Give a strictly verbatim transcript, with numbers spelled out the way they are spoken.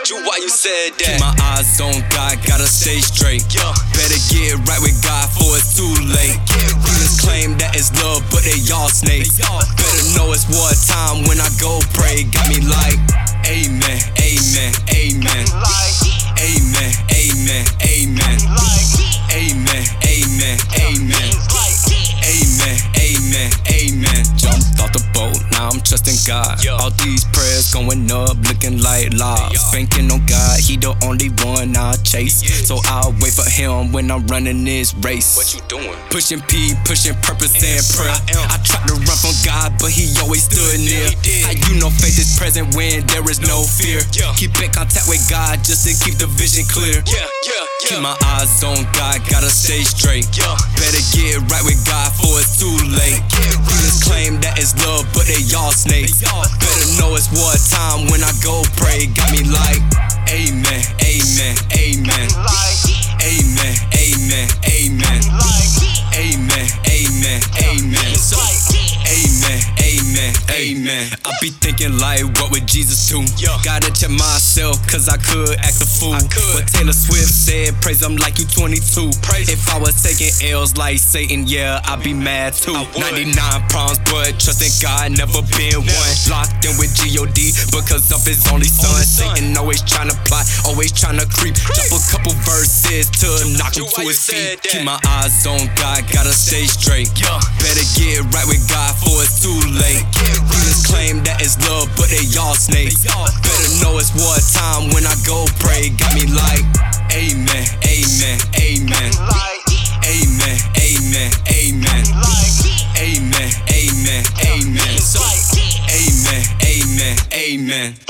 at you while you said that. Keep my eyes on God, gotta stay straight. Yeah. Better get right with God before it's too late. Demons claim that it's love, but they all snakes. Better know it's war time when I go pray. Got me like, amen, amen, amen. Amen, amen, amen. Amen, amen, amen. Amen, amen, amen. Jumped off the boat, now I'm trusting God. All these prayers going up, looking like lies. Banking on God, he the only one I'll chase. So I'll wait for him when I'm running this race. What you doing? Pushing P, pushing purpose and prayer. I tried to run from God, but he always stood near. How you know faith is present when there is no fear? Keep in contact with God just to keep the vision clear. Yeah, yeah, yeah. Keep my eyes on God, gotta stay straight. Better get right with God before it's too late. Demons claim that it's love, but they all snakes. Better know it's war time when I go pray. Got me like, amen, amen, amen. Amen, amen, amen. Amen, amen, amen. Amen, amen, amen. I be thinking like, what would Jesus do? Gotta check myself, cause I could act a fool. But Taylor Swift said, praise him like you twenty-two. If I was taking L's like Satan, yeah, I'd be mad too. ninety-nine problems, but trusting God, never been one. Locked in with G O D because of his only son. Satan always tryna plot, always tryna creep. Drop a couple verses to knock him to his feet. Keep my eyes on God, gotta stay straight. Better get right with God before it's too late. Demons claim that it's love, but they all snakes. Better know it's war time when I go pray. Got me like, amen, amen, amen. Amen, amen, amen. Amen, amen, amen. Amen, amen, amen.